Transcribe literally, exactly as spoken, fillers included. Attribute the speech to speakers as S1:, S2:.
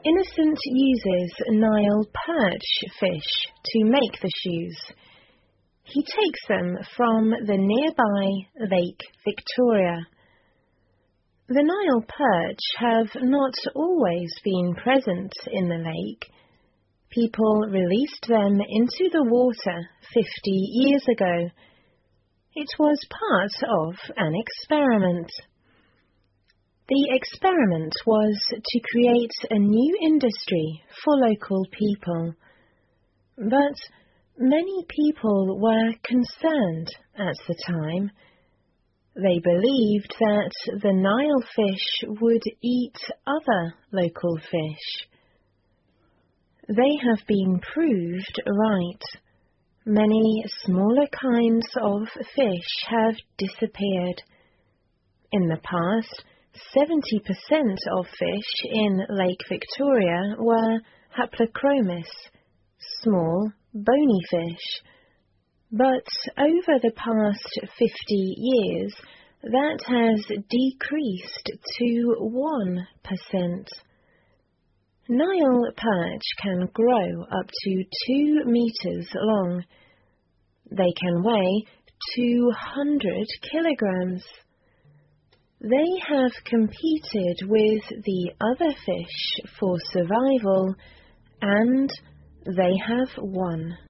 S1: Innocent uses Nile perch fish to make the shoes. He takes them from the nearby Lake Victoria. The Nile perch have not always been present in the lake. People released them into the water fifty years ago. It was part of an experiment. The experiment was to create a new industry for local people. But many people were concerned at the time. They believed that the Nile fish would eat other local fish. They have been proved right. Many smaller kinds of fish have disappeared. In the past, seventy percent of fish in Lake Victoria were Haplochromis, small, bony fish. But over the past fifty years, that has decreased to one percent. Nile perch can grow up to two meters long. They can weigh two hundred kilograms. They have competed with the other fish for survival, and they have won.